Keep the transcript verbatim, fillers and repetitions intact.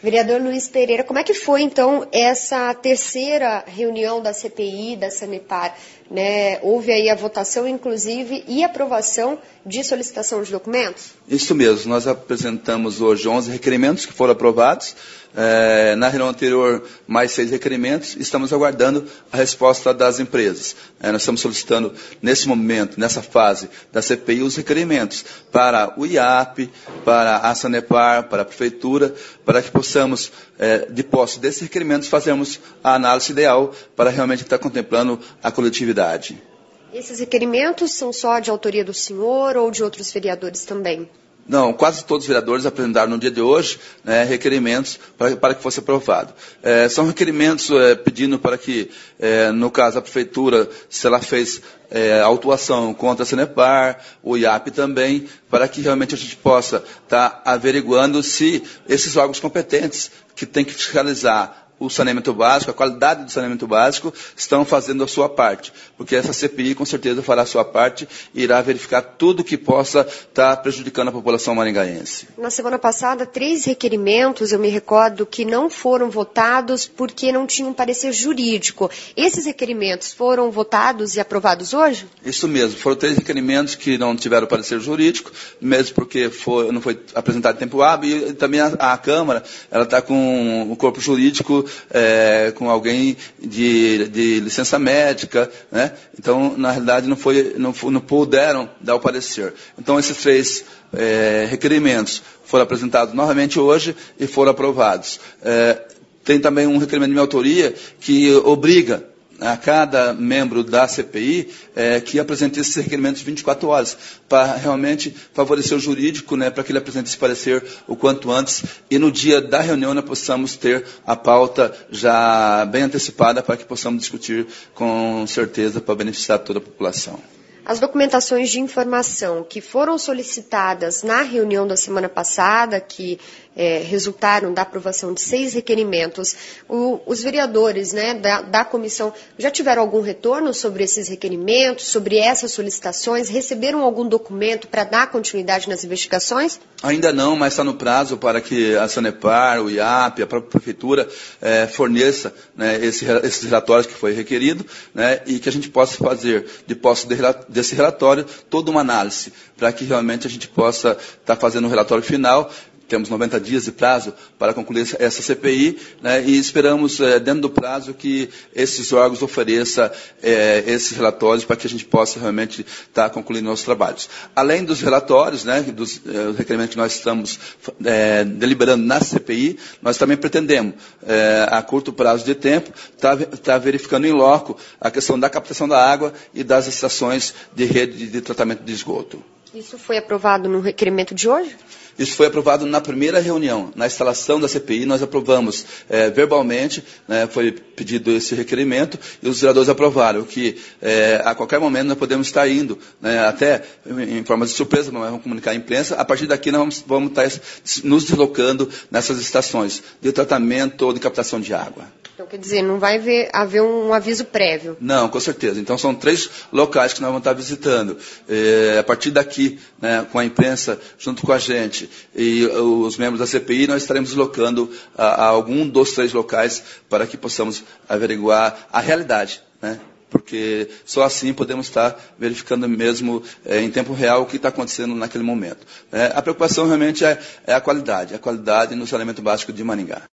Vereador Luiz Pereira, como é que foi, então, essa terceira reunião da C P I, da Sanepar? Né? Houve aí a votação, inclusive, e aprovação de solicitação de documentos? Isso mesmo. Nós apresentamos hoje onze requerimentos que foram aprovados. É, na reunião anterior, mais seis requerimentos. Estamos aguardando a resposta das empresas. É, nós estamos solicitando, nesse momento, nessa fase da C P I, os requerimentos para o I A P, para a Sanepar, para a Prefeitura, para que possamos, é, de posse desses requerimentos, fazermos a análise ideal para realmente estar contemplando a coletividade. Esses requerimentos são só de autoria do senhor ou de outros vereadores também? Não, quase todos os vereadores apresentaram no dia de hoje, né, requerimentos para, para que fosse aprovado. É, são requerimentos é, pedindo para que, é, no caso, a Prefeitura, se ela fez é, autuação contra a Sanepar, o I A P também, para que realmente a gente possa estar averiguando se esses órgãos competentes que têm que fiscalizar o saneamento básico, a qualidade do saneamento básico, estão fazendo a sua parte. Porque essa C P I, com certeza, fará a sua parte e irá verificar tudo que possa estar prejudicando a população maringaense. Na semana passada, três requerimentos, eu me recordo, que não foram votados porque não tinham parecer jurídico. Esses requerimentos foram votados e aprovados hoje? Isso mesmo. Foram três requerimentos que não tiveram parecer jurídico, mesmo porque foi, não foi apresentado em tempo hábil, e também a, a Câmara ela está com o corpo jurídico É, com alguém de, de licença médica, né? Então, na realidade, não, foi, não, não puderam dar o parecer. Então, esses três é, requerimentos foram apresentados novamente hoje e foram aprovados. É, tem também um requerimento de minha autoria que obriga a cada membro da C P I é, que apresente esses requerimentos vinte e quatro horas, para realmente favorecer o jurídico, né, para que ele apresente esse parecer o quanto antes, e no dia da reunião nós possamos ter a pauta já bem antecipada, para que possamos discutir com certeza para beneficiar toda a população. As documentações de informação que foram solicitadas na reunião da semana passada, que é, resultaram da aprovação de seis requerimentos, o, os vereadores, né, da, da comissão já tiveram algum retorno sobre esses requerimentos, sobre essas solicitações? Receberam algum documento para dar continuidade nas investigações? Ainda não, mas está no prazo para que a Sanepar, o I A P, a própria Prefeitura é, forneça, né, esse, esses relatórios que foi requerido, né, e que a gente possa fazer, de posse de, desse relatório, toda uma análise, para que realmente a gente possa estar fazendo um relatório final. Temos noventa dias de prazo para concluir essa C P I, né, e esperamos, é, dentro do prazo, que esses órgãos ofereçam é, esses relatórios para que a gente possa realmente estar concluindo nossos trabalhos. Além dos relatórios, né, dos é, requerimentos que nós estamos é, deliberando na C P I, nós também pretendemos, é, a curto prazo de tempo, estar tá, tá verificando em loco a questão da captação da água e das estações de rede de tratamento de esgoto. Isso foi aprovado no requerimento de hoje? Isso foi aprovado na primeira reunião, na instalação da C P I, nós aprovamos é, verbalmente, né, foi pedido esse requerimento, e os vereadores aprovaram, que é, a qualquer momento nós podemos estar indo, né, até em forma de surpresa, mas vamos comunicar à imprensa, a partir daqui nós vamos, vamos estar nos deslocando nessas estações de tratamento ou de captação de água. Então, quer dizer, não vai haver, haver um aviso prévio? Não, com certeza. Então, são três locais que nós vamos estar visitando. É, a partir daqui, né, com a imprensa, junto com a gente, e os membros da C P I, nós estaremos deslocando a, a algum dos três locais para que possamos averiguar a realidade, né? Porque só assim podemos estar verificando mesmo é, em tempo real o que está acontecendo naquele momento. É, a preocupação realmente é, é a qualidade, a qualidade no saneamento básico de Maringá.